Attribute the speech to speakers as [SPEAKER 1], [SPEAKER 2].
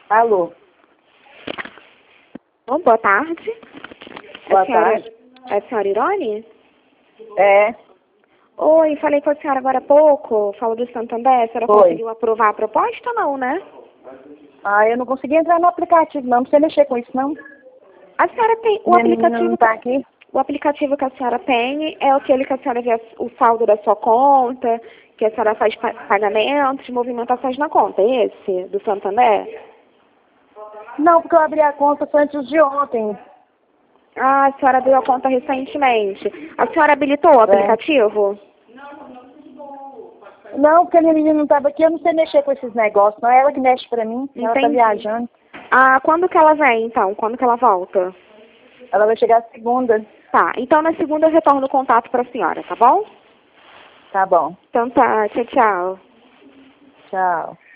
[SPEAKER 1] Alô?
[SPEAKER 2] Bom, boa tarde.
[SPEAKER 1] Boa tarde.
[SPEAKER 2] É a senhora Irone?
[SPEAKER 1] É,
[SPEAKER 2] Oi, falei com a senhora agora há pouco, falo do Santander, a senhora
[SPEAKER 1] Foi.
[SPEAKER 2] conseguiu aprovar a proposta ou não, né?
[SPEAKER 1] eu não consegui entrar no aplicativo, não precisa mexer com isso, não.
[SPEAKER 2] A senhora tem,
[SPEAKER 1] Minha menina não tá aqui.
[SPEAKER 2] o aplicativo que a senhora tem é aquele que a senhora vê o saldo da sua conta, que a senhora faz pagamentos, movimentações na conta, é esse, do Santander?
[SPEAKER 1] Não, porque eu abri a conta foi antes de ontem.
[SPEAKER 2] Ah, a senhora abriu a conta recentemente. A senhora habilitou o aplicativo?
[SPEAKER 1] Não, porque minha menina não estava aqui, eu não sei mexer com esses negócios, não é ela que mexe pra mim, ela tá
[SPEAKER 2] Entendi.
[SPEAKER 1] viajando.
[SPEAKER 2] Ah, quando que ela vem, então? Quando que ela volta?
[SPEAKER 1] Ela vai chegar segunda.
[SPEAKER 2] Tá, então na segunda eu retorno o contato para a senhora, tá bom?
[SPEAKER 1] Tá bom,
[SPEAKER 2] Então tá, tchau, tchau.
[SPEAKER 1] tchau.